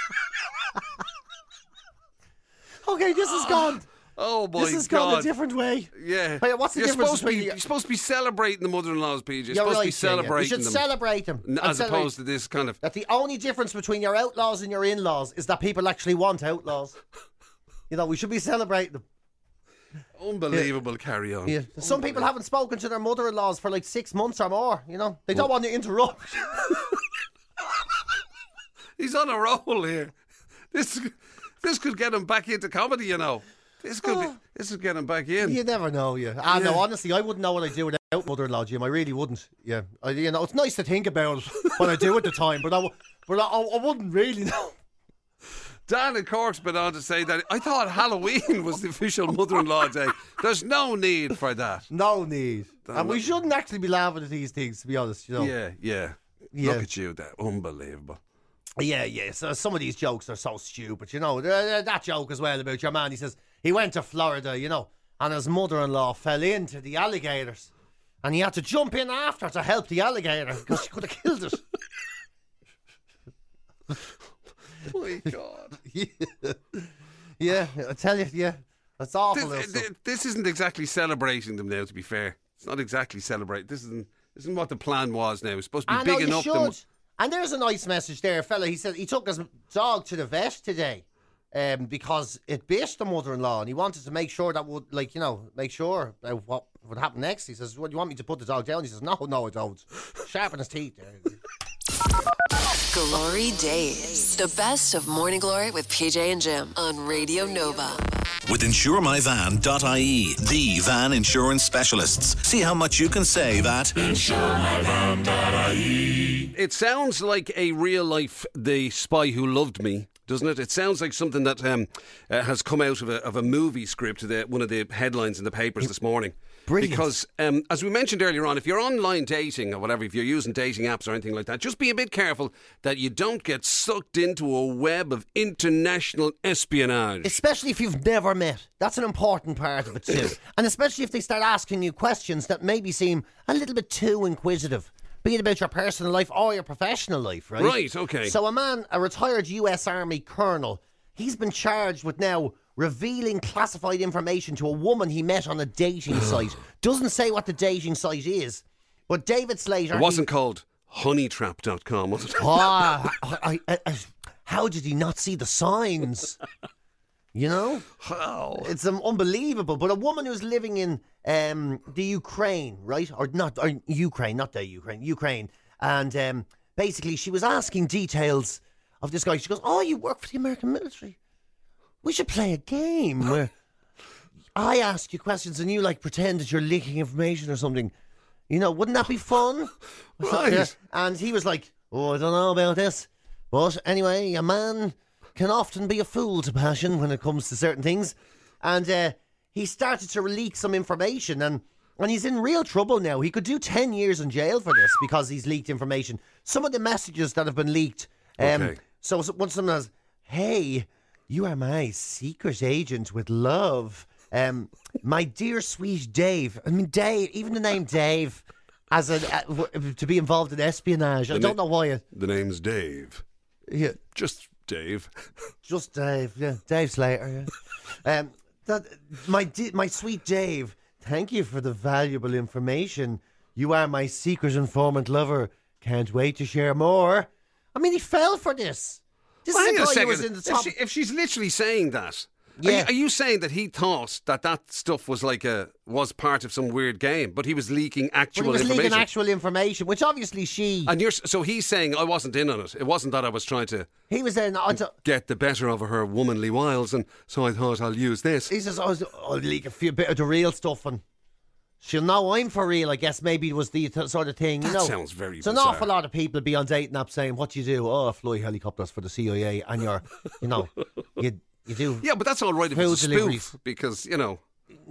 Okay, this is gone. Oh my This has God. gone a different way. Yeah. Hey, what's the you're difference supposed to be, between the- You're supposed to be celebrating the mother-in-laws, P J. You're You're supposed right, to be yeah, yeah. celebrating We should them. celebrate them. N- And As celebrate- opposed to this kind of... that the only difference between your outlaws and your in-laws is that people actually want outlaws. You know, we should be celebrating them. Unbelievable carry on. Yeah. Some people haven't spoken to their mother-in-laws for like six months or more, you know. They don't want to interrupt. He's on a roll here. This this could get him back into comedy, you know. This could be, this would get him back in. You never know, yeah. Ah, no, Yeah. honestly, I wouldn't know what I'd do without mother-in-law, Jim. I really wouldn't. Yeah. I, you know, it's nice to think about it when I do at the time, but I, w- but I, I wouldn't really know. Dan in Cork's been on to say that I thought Halloween was the official mother-in-law day. There's no need for that. No need. Damn And we it. shouldn't actually be laughing at these things, to be honest, you know. Yeah, yeah. Yeah. Look at you, that unbelievable. Yeah, yeah. So some of these jokes are so stupid, you know. Uh, That joke as well about your man. He says he went to Florida, you know, and his mother-in-law fell into the alligators, and he had to jump in after to help the alligator because she could have killed it. Oh my God. Yeah, I tell you, yeah, that's awful. This, little stuff. th- this isn't exactly celebrating them now, to be fair. It's not exactly celebrate. This isn't, this isn't what the plan was now. It's supposed to be I know big you enough. should. To, And there's a nice message there, fella. He said he took his dog to the vet today. Um, because it bit the mother-in-law, and he wanted to make sure that would, like, you know, make sure uh, what would happen next. He says, "What, do you want me to put the dog down?" He says, "No, no, I don't." Sharpen his teeth there. Glory Days. The best of Morning Glory with P J and Jim on Radio Nova. With insure my van dot I E, the van insurance specialists. See how much you can save at insure my van dot I E. it sounds like a real life The Spy Who Loved Me, doesn't it? It sounds like something that um, uh, has come out of a, of a movie script, the, one of the headlines in the papers this morning. Brilliant. Because, um, as we mentioned earlier on, if you're online dating or whatever, if you're using dating apps or anything like that, just be a bit careful that you don't get sucked into a web of international espionage. Especially if you've never met. That's an important part of it too. And especially if they start asking you questions that maybe seem a little bit too inquisitive. Be it about your personal life or your professional life, right? Right, okay. So a man, a retired U S Army colonel, he's been charged with now revealing classified information to a woman he met on a dating site. Doesn't say what the dating site is, but David Slater... It wasn't he, called honeytrap dot com, was it? Oh, I, I, I, I, how did he not see the signs? You know? How? It's um, unbelievable. But a woman who's living in um, the Ukraine, right? Or not, or Ukraine, not the Ukraine, Ukraine. And um, basically she was asking details of this guy. She goes, oh, you work for the American military? We should play a game where I ask you questions and you like pretend that you're leaking information or something. You know, wouldn't that be fun? Right. And he was like, oh, I don't know about this. But anyway, a man can often be a fool to passion when it comes to certain things. And uh, he started to leak some information and, and he's in real trouble now. He could do ten years in jail for this because he's leaked information. Some of the messages that have been leaked. Um, Okay. So, so once someone says, hey, you are my secret agent with love. Um, my dear sweet Dave. I mean, Dave, even the name Dave, as a, uh, w- to be involved in espionage. I The don't na- know why. It, The name's Dave. yeah, Just Dave. just Dave. Yeah, Dave Slater. Yeah. um, that my di- my sweet Dave. Thank you for the valuable information. You are my secret informant lover. Can't wait to share more. I mean, he fell for this. This Hang is on a a guy who was second. in the If, top. she, if she's literally saying that, Yeah. are, you, are you saying that he thought that that stuff was like a was part of some weird game, but he was leaking But actual he was information? leaking actual information, which obviously she. and you're so he's saying I wasn't in on it. It wasn't that I was trying to He was in. I don't- get the better of her womanly wiles, and so I thought I'll use this. He says, "I was I'll leak a few bit of the real stuff, and she'll know I'm for real." I guess maybe it was the th- sort of thing. You That know, sounds very It's an bizarre. awful lot of people be on dating apps saying, "What do you do? Oh, I fly helicopters for the C I A," and you're, you know, you you do. Yeah, but that's all right if Food it's a deliveries. spoof, because you know,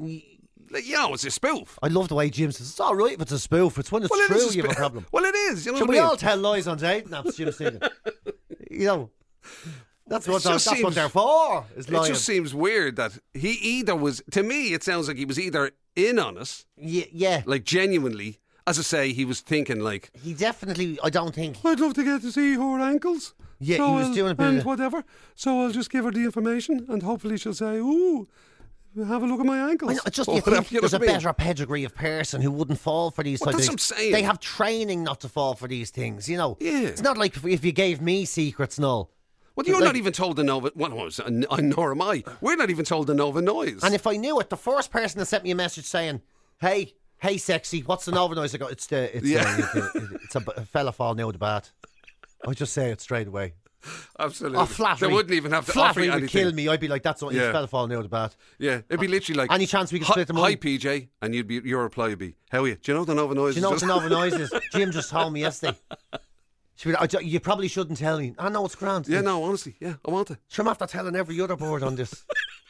like, you know, it's a spoof. I love the way Jim says it's all right if it's a spoof. It's when it's Well, it true is a you have a spoof. problem. Well, it is. You know So what we I mean? all tell lies on dating apps, Jim Stephen. You know, that's what It they're, just that's what seems- they're for. Is It lying. just seems weird that he either was. To me, it sounds like he was either in on it, yeah, yeah. like genuinely. As I say, he was thinking like, He definitely. I don't think. I'd love to get to see her ankles. Yeah, so he was I'll- doing a bit and of- whatever. So I'll just give her the information, and hopefully she'll say, "Ooh, have a look at my ankles." I know, just Or you whatever, think you know there's a what I mean? better pedigree of person who wouldn't fall for these Well, type of that's things. what I'm saying. They have training not to fall for these things, you know. Yeah. It's not like if, if you gave me secrets and all. Well, you're like- not even told the Nova. Well, no, I nor am I. We're not even told the Nova noise. And if I knew it, the first person that sent me a message saying, "Hey, hey, sexy, what's the Nova noise?" I go, "It's the, it's, Yeah. uh, it's a, a fella falling out of the bath." I just say it straight away. Absolutely, Oh, flattery. They wouldn't even have to offer Flattery you would anything. kill me. I'd be like, "That's what Yeah. it's a fella falling out of the bath." Yeah, it'd be literally like Any chance we could "Hi- split the Hi, money?" P J, and you'd be your reply would be, "How are you? Do you know the Nova noise?" Do you know what is the just-" Nova noise is? Jim just told me yesterday. She would, I, ju- you probably shouldn't tell me. I know it's grand. Yeah, no, honestly, yeah, I want it. Sure, I'm after telling every other board on this.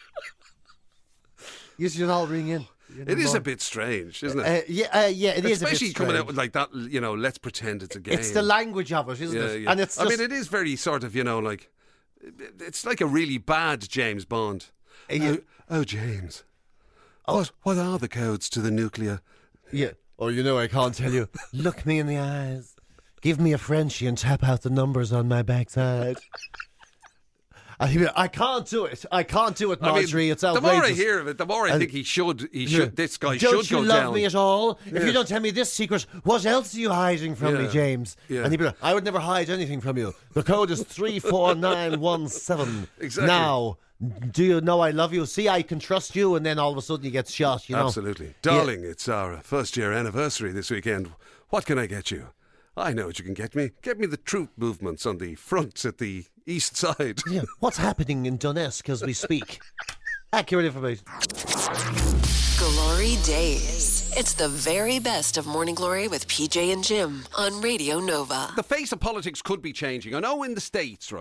You should all ring in. You It know is more. a bit strange, isn't it? Uh, yeah, uh, yeah, it is a bit Especially coming out strange. with like that, you know, let's pretend it's a game. It's the language of it, isn't yeah, it? yeah. And it's I just, mean, it is very sort of, you know, like, it's like a really bad James Bond. Uh, yeah. Oh, oh, James. What, what are the codes to the nuclear? yeah. Oh, you know I can't tell you. Look me in the eyes. Give me a Frenchie and tap out the numbers on my backside. And he'd be like, I can't do it. I can't do it, I mean, Marjorie. it's the outrageous. more I hear of it, the more I And- think he should. He Yeah. should. This guy Don't should you go love down. me at all? If Yeah. you don't tell me this secret, what else are you hiding from me, Yeah. James? Yeah. And he'd be like, I would never hide anything from you. The code is three four nine one seven. Exactly. Now, do you know I love you? See, I can trust you. And then all of a sudden you get shot, you know? Absolutely, darling. It's our first year anniversary this weekend. What can I get you? I know what you can get me. Get me the troop movements on the front at the east side. Yeah. What's happening in Donetsk as we speak? Accurate information. Glory Days. It's the very best of Morning Glory with P J and Jim on Radio Nova. The face of politics could be changing. I know in the States, right,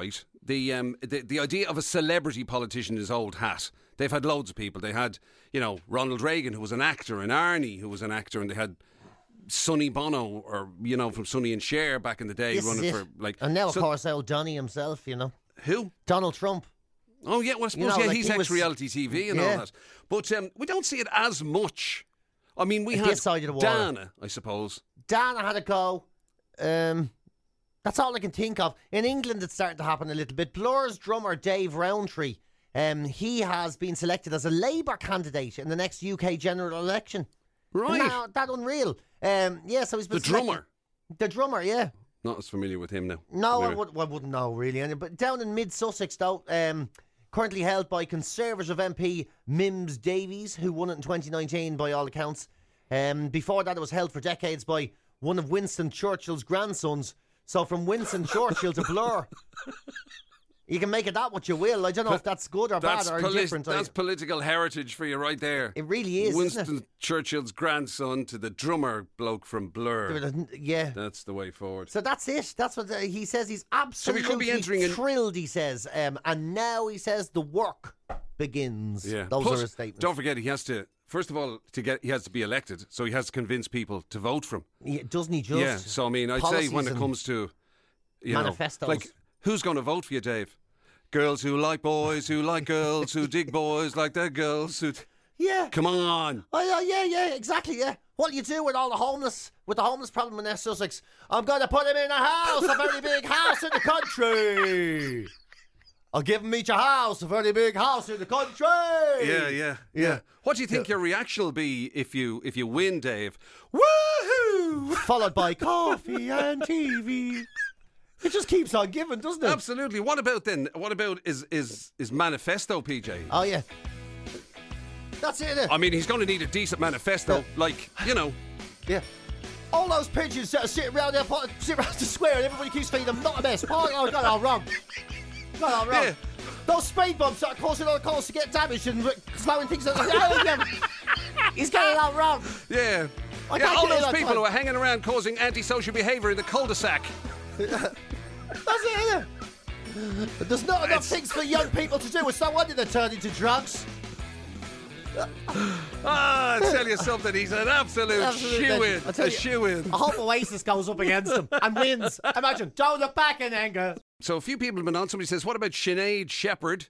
the um the, the idea of a celebrity politician is old hat. They've had loads of people. They had, you know, Ronald Reagan, who was an actor, and Arnie, who was an actor, and they had Sonny Bono, or, you know, from Sonny and Cher back in the day, This is running it. for, like... And now, of so- course, old Donny himself, you know. Who? Donald Trump. Oh, yeah, well, I suppose, You know, yeah, like, he's he was- ex-reality T V and Yeah. all that. But um, we don't see it as much. I mean, we At had this side of the water. Dana, I suppose. Dana had a go. Um, that's all I can think of. In England, it's starting to happen a little bit. Blur's drummer, Dave Rowntree, um, he has been selected as a Labour candidate in the next U K general election. Right. Isn't that, that unreal? Um, yeah, so he's been The selected- drummer. The drummer, yeah. Not as familiar with him now. No, I, Anyway. would, I wouldn't know really. any- But down in mid Sussex, though, um, currently held by Conservative M P Mims Davies, who won it in twenty nineteen by all accounts. Um, before that, it was held for decades by one of Winston Churchill's grandsons. So from Winston Churchill to Blur. You can make it that what you will. I don't know if that's good or That's, bad or poli- indifferent. I- that's political heritage for you right there. It really is, Winston isn't it? Churchill's grandson to the drummer bloke from Blur. Yeah. That's the way forward. So that's it. That's what uh, he says. He's we absolutely could be entering in- thrilled, he says. Um, and now he says the work begins. Yeah. Those Plus, are his statements. don't forget, he has to, first of all, to get he has to be elected, so he has to convince people to vote for him. Yeah, doesn't he just? Yeah, so I mean, I'd say Policies when it and comes to, you manifestos. know, like, who's going to vote for you, Dave? Girls who like boys, who like girls, who dig boys like their girls. Who Yeah. Come on. Oh, yeah, yeah, yeah, exactly, yeah. What do you do with all the homeless, with the homeless problem in West Sussex? I'm going to put him in a house, a very big house in the country. I'll give him each a house, a very big house in the country. Yeah, yeah, yeah. What do you think your reaction will be if you if you win, Dave? Woohoo! Followed by coffee and T V. It just keeps on giving, doesn't it? Absolutely. What about then? What about is is is manifesto, P J? Oh, yeah. That's it, innit? I mean, he's going to need a decent manifesto, like, you know. Yeah. All those pigeons that are sitting around there, sitting around the square, and everybody keeps feeding them, not a mess. Oh, I got it all wrong. Got it all wrong. Yeah. Those speed bumps that are causing other cars to get damaged and slowing things down. Oh, yeah. He's got it all wrong. Yeah. I Yeah, can't all get it those on people time. who are hanging around causing antisocial behaviour in the cul-de-sac. That's it, innit? But there's not enough things for young people to do. It's no wonder they're turning into drugs. Ah, I tell you something, he's an absolute Absolute shoe-in. legend. I tell A you- shoe-in. I hope Oasis goes up against them and wins. Imagine, don't look back in anger. So a few people have been on. Somebody says, what about Sinead Shepherd?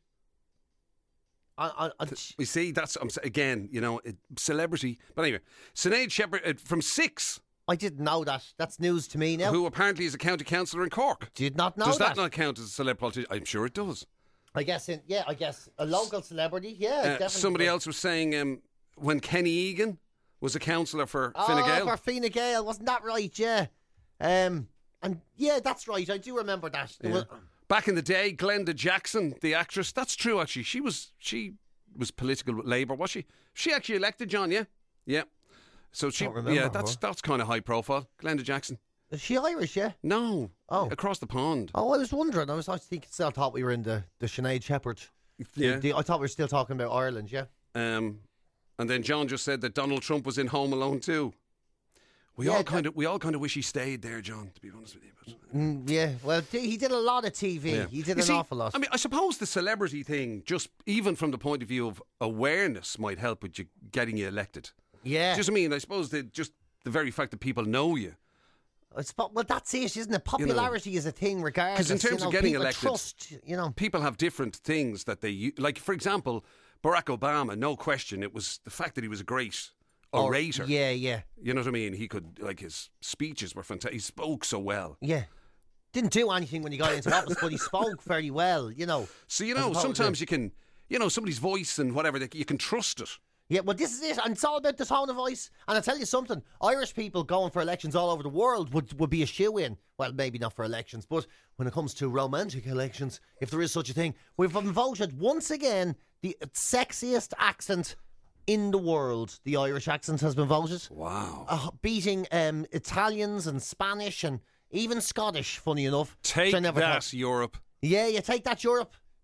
I, I, I, We see, that's, I'm, s- again, you know, it, celebrity. But anyway, Sinead Shepherd uh, from Six, I didn't know that. That's news to me now. who apparently is a county councillor in Cork. Did not know Does that, that. not count as a celeb politician? I'm sure it does. I guess, in, yeah, I guess a local celebrity. Yeah, Uh, definitely. somebody else was saying um, when Kenny Egan was a councillor for Oh, Fine Gael. for Fine Gael, wasn't that right? Yeah. Um, and yeah, that's right. I do remember that. There Yeah. was- Back in the day, Glenda Jackson, the actress, that's true actually. She was she was political with Labour, was she? She actually elected John, yeah? Yeah. So she Don't remember yeah, that's her. that's kind of high profile. Glenda Jackson. Is she Irish? Yeah. No. Oh. Across the pond. Oh, I was wondering. I was. I think still thought we were in the the Sinead Shepherd. Yeah. The- the- I thought we were still talking about Ireland. Yeah. Um and then John just said that Donald Trump was in Home Alone too. We Yeah, all that- kind of we all kind of wish he stayed there, John, to be honest with you. But, Mm, yeah. Well, d- he did a lot of T V. yeah. He did You an see, awful lot. I mean, I suppose the celebrity thing, just even from the point of view of awareness, might help with you getting you elected. yeah. Just I mean, I suppose that just the very fact that people know you. I suppose, well, that's it, isn't it? Popularity is a thing, regardless. 'Cause in terms you know, of getting people elected- trust. You know. People have different things that they u- like. For example, Barack Obama, no question, it was the fact that he was a great Or- orator. Yeah. Yeah. You know what I mean? He could, like, his speeches were fantastic. He spoke so well. Yeah. Didn't do anything when he got into office, but he spoke very well. You know. So you I know, suppose, sometimes you can, you know, somebody's voice and whatever, they, you can trust it. Yeah, well, this is it, and it's all about the tone of voice. And I tell you something, Irish people going for elections all over the world would, would be a shoe-in. Well, maybe not for elections, but when it comes to romantic elections, if there is such a thing, we've been voted once again the sexiest accent in the world. The Irish accent has been voted, Wow. uh, beating um, Italians and Spanish and even Scottish. Funny enough, Take which I never that, thought- Europe. Yeah, you take that, Europe.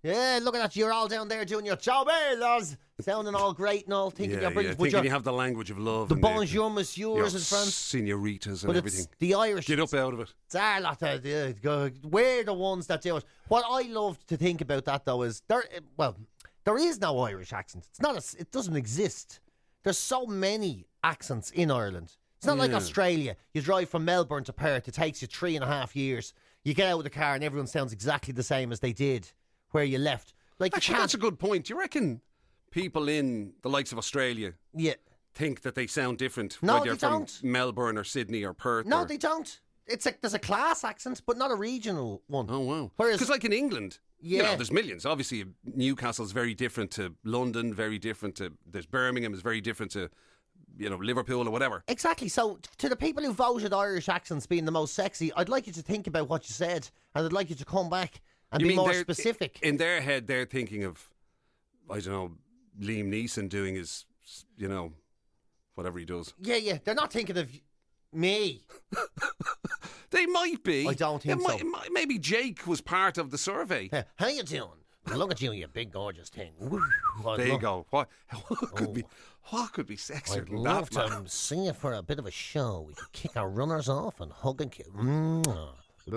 Yeah, look at that. You're all down there doing your job, eh, lads? Sounding all great and all, thinking Yeah, you're yeah. brilliant. But Thinking you're- you have the language of love. the and bonjour, monsieurs your in France. Senoritas and But everything. it's the Irish. Get up out of it. It's our lot of, uh, go- we're the ones that do it. What I love to think about that, though, is there. Well, there is no Irish accent. It's not. A, it doesn't exist. There's so many accents in Ireland. It's not like Yeah. Australia. You drive from Melbourne to Perth. It takes you three and a half years. You get out of the car and everyone sounds exactly the same as they did where you left. Like you Actually, can't. that's a good point. Do you reckon people in the likes of Australia Yeah. think that they sound different No, whether you're they from don't. Melbourne or Sydney or Perth? No, or... they don't. It's a, there's a class accent, but not a regional one. Oh, wow. Whereas- Because like in England, you Yeah. know, there's millions. Obviously, Newcastle's very different to London, very different to... There's Birmingham is very different to, you know, Liverpool or whatever. Exactly. So, t- to the people who voted Irish accents being the most sexy, I'd like you to think about what you said, and I'd like you to come back and You be mean more they're- specific. In their head, they're thinking of, I don't know, Liam Neeson doing his, you know, whatever he does. yeah, yeah. They're not thinking of me. They might be. I don't think It might- so. it might- maybe Jake was part of the survey. Hey, how you doing? Well, look at you, you big gorgeous thing. Woo. I'd There you lo- go. What, what could Oh. be? What could be sexier I'd than love that, to man? see you for a bit of a show. We could kick our runners off and hug and kiss. Mwah.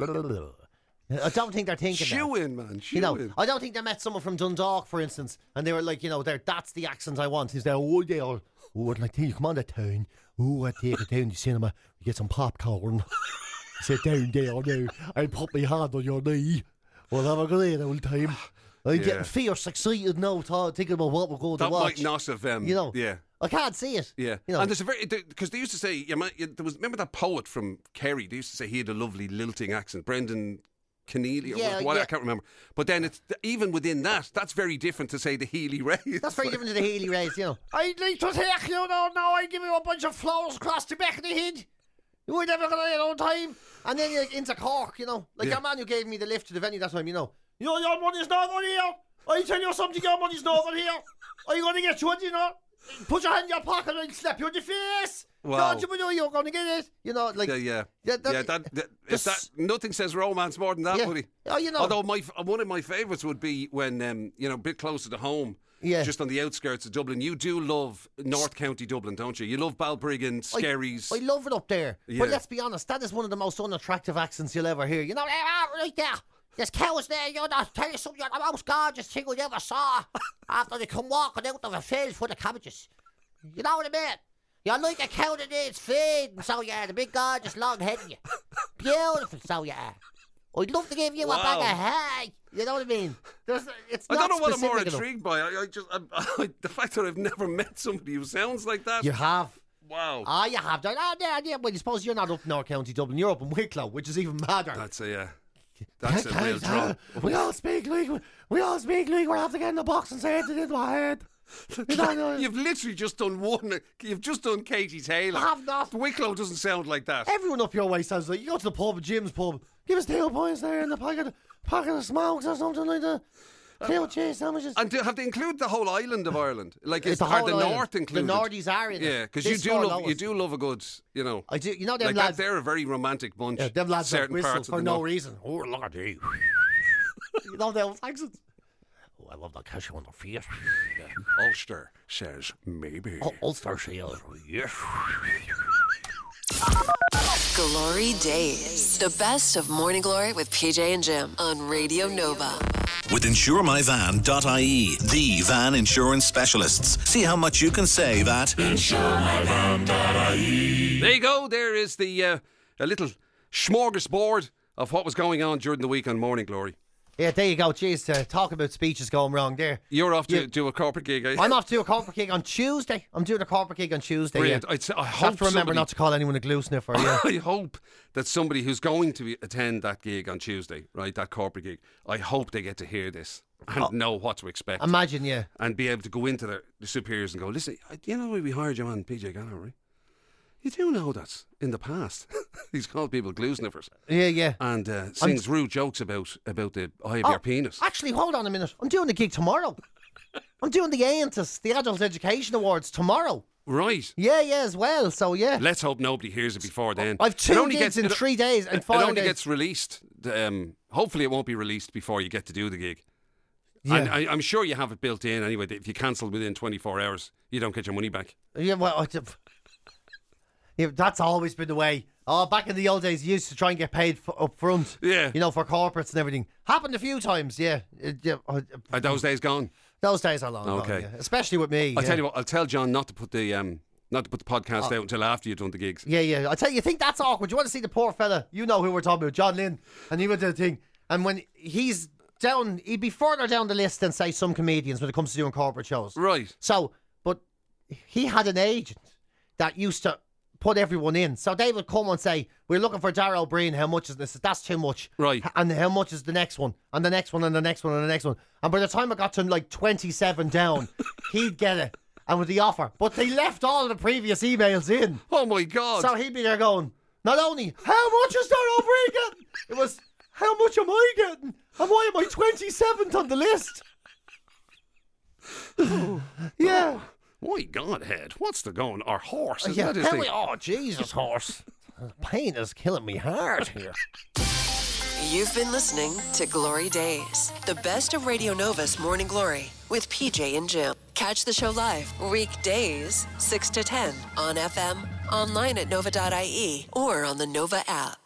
I don't think they're thinking that. Shoe in, man. Shoe You know, in. I don't think they met someone from Dundalk, for instance, and they were like, you know, they're, that's the accent I want. He's there, oh, yeah, oh, I'd like to take you come on the town. Oh, I'd take it down to the cinema. We get some popcorn. Sit down there now and put my hand on your knee. We'll have a great old time. I'm Yeah. getting fierce excited now, th- thinking about what we're going That to watch. might not have, um, You know, yeah. I can't see it. Yeah, You know, and there's a very because they used to say you might, you, there was remember that poet from Kerry. They used to say he had a lovely lilting accent, Brendan Keneally or Yeah, what, what yeah. I can't remember. But then it's even within that, that's very different to say the Healy Rays. that's very different to the Healy Rays, you know. I'd like to take you now, now I give you a bunch of flowers across the back of the head. You were never going to get on time. And then you're into Cork, you know. Like Yeah. your man who gave me the lift to the venue that time, you know. You know, your money's not over here. I tell you something, your money's not over here. Are you going to get you it, you know? Put your hand in your pocket and slap you in the face. Wow. Don't you know you're going to get it? You know, like... Yeah, yeah, Yeah, that- yeah. That, that, the if that s- nothing says romance more than that, Yeah. buddy. Oh, you know. Although my one of my favourites would be when um, you know a bit closer to home. Yeah. Just on the outskirts of Dublin. You do love North County Dublin, don't you? You love Balbriggan, I- Skerries. I love it up there. Yeah. But let's be honest, that is one of the most unattractive accents you'll ever hear. You know, ah, right there. There's cows there, you know, I'll tell you something, you're the most gorgeous thing we ever saw after they come walking out of a field full of cabbages. You know what I mean? You're like a cow that needs feed, and so you are, the big gorgeous long head of you. Beautiful, so you are. I'd love to give you Wow. a bag of hay. You know what I mean? There's, it's I not don't know what I'm more specific enough. intrigued by. I, I just I, I, the fact that I've never met somebody who sounds like that. You have. Wow. Ah, you have. Ah, yeah, yeah. Well, you suppose you're not up North County Dublin. You're up in Wicklow, which is even madder. That's a yeah. That's a Can't- real can't- drop. We all speak like we all speak like we're after getting the box and say it into my head. You don't know- You've literally just done one. You've just done Katie Taylor. I have not. Wicklow doesn't sound like that. Everyone up your way sounds like you go to the pub, Jim's pub. Give us two points there in the pocket, pocket of smokes or something like that. Two cheese sandwiches. And do, have they included the whole island of Ireland? Like, is the are whole the island. north included? The Nordies are in it. Yeah, because you This do far love you lowest. do love a good, you know. I do. You know them Like lads. that, they're a very romantic bunch. Yeah, them lads that certain whistle parts of for the no north. reason. Oh, look at you. You know those accents. Oh, I love that cashew on the feet. Ulster says maybe. Oh, Ulster says yes. Glory Days. The best of Morning Glory with P J and Jim on Radio Nova. With insure my van dot I E, the van insurance specialists. See how much you can save at insure my van dot I E. There you go. There is the uh, a little smorgasbord of what was going on during the week on Morning Glory. Yeah, there you go. Jeez, uh, talk about speeches going wrong there. You're off to Yeah. do a corporate gig, eh? I'm off to do a corporate gig on Tuesday. I'm doing a corporate gig on Tuesday. Brilliant. Yeah. I'd say, I I hope have to remember somebody- not to call anyone a glue sniffer. Yeah. I hope that somebody who's going to be, attend that gig on Tuesday, right, that corporate gig, I hope they get to hear this and Oh. know what to expect. Imagine, yeah. and be able to go into their, the superiors and go, listen, I- you know why we hired your man P J Gallagher, right? You do know that in the past he's called people glue sniffers Yeah, yeah. and uh, sings rude jokes about about the eye of Oh, your penis. Actually, hold on a minute. I'm doing the gig tomorrow. I'm doing the A N T S, the Adult Education Awards, tomorrow. Right. Yeah, yeah, as well. So, yeah. Let's hope nobody hears it before then. I've two It only gigs gets- in it- three days and It, five it only days. gets released. Um, hopefully, it won't be released before you get to do the gig. Yeah. And I, I'm sure you have it built in anyway. That if you cancel within twenty-four hours, you don't get your money back. Yeah, well, I- yeah, that's always been the way. Oh, back in the old days, you used to try and get paid f- up front. Yeah. You know, for corporates and everything. Happened a few times, yeah. It- yeah, uh, Are those days gone? those days are long Okay. gone, yeah. Especially with me. I'll yeah. tell you what. I'll tell John not to put the um, not to put the podcast out until after you've done the gigs. Yeah, yeah. I tell you, you think that's awkward. You want to see the poor fella? You know who we're talking about, John Lynn, and he went to the thing. And when he's down, he'd be further down the list than say some comedians when it comes to doing corporate shows. Right. So, but he had an agent that used to put everyone in. So they would come and say, "We're looking for Darrell Breen. How much is this? That's too much. Right. And how much is the next one? And the next one, and the next one, and the next one." And by the time I got to like twenty-seven down, he'd get it. And with the offer. But they left all the previous emails in. Oh my God. So he'd be there going, not only, how much is Darrell Breen getting? It was, how much am I getting? And why am I twenty-seventh on the list? Yeah. My God, head. What's the going? Our horse. Is Yeah. that his How thing? we- oh, Jesus, horse. The pain is killing me hard here. You've been listening to Glory Days, the best of Radio Nova's Morning Glory with P J and Jim. Catch the show live weekdays six to ten on F M, online at nova dot I E, or on the Nova app.